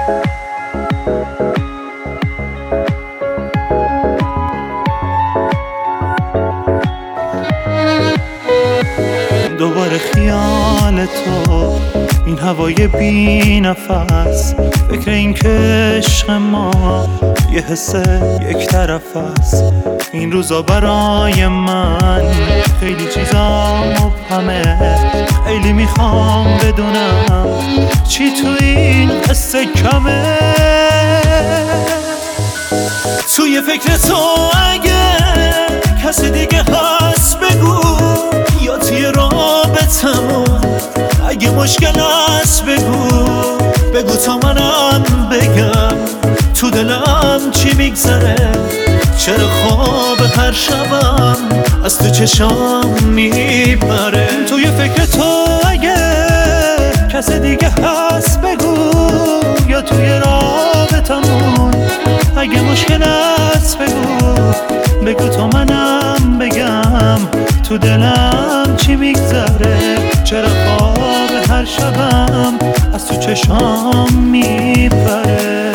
دوباره خیال تو، این هوای بی نفس، فکر این که عشق ما یه حس یک طرف است. این روزا برای من خیلی چیزا مبهمه، خیلی میخوام بدونم چی تو این قصه کمه. توی فکر تو اگه کسی دیگه هست بگو، یا توی رابطمون اگه مشکل هست بگو تا منم بگم تو دلم چی میگذره. چرا خواب هر شبم از تو چشام میپره. توی فکر تو اگه کسی دیگه هست بگو، یا توی رابطمون اگه مشکل هست بگو تا منم بگم تو دلم چی میگذره. چرا خواب هر شبم از تو چشام میپره.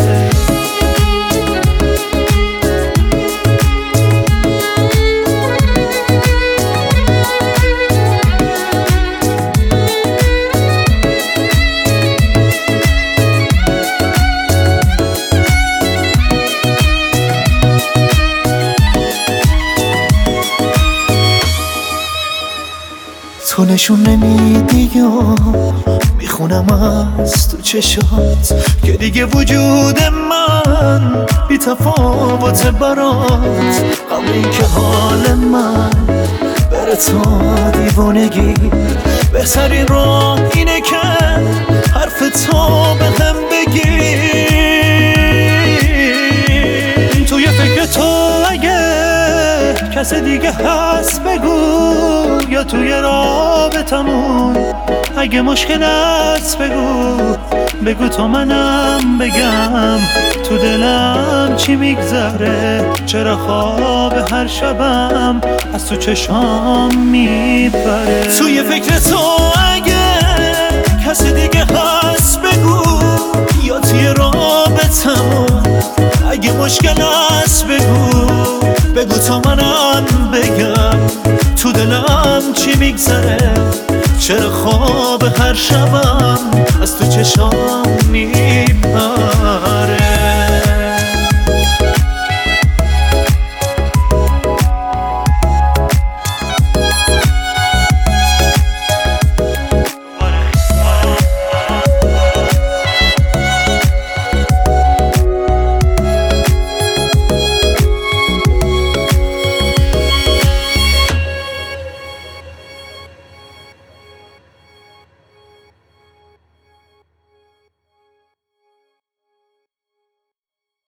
تو نشون نمیدی یا میخونم از تو چشات که دیگه وجود من بی تفاوت برات. قبل این که حال من بره تا دیوانگی، بهترین راه اینه که حرف تو بهم بگی. توی فکر تو اگه کسی دیگه هست بگو، یا توی رابطمون اگه مشکل هست بگو تا منم بگم تو دلم چی میگذره. چرا خواب هر شبم از تو چشام میپره. توی فکر تو اگه کسی دیگه هست بگو، یا توی رابطمون اگه مشکل هست بگو تا منم بگم تو دلم چی میگذره. چرا خواب هر شبم از تو چشام میپره.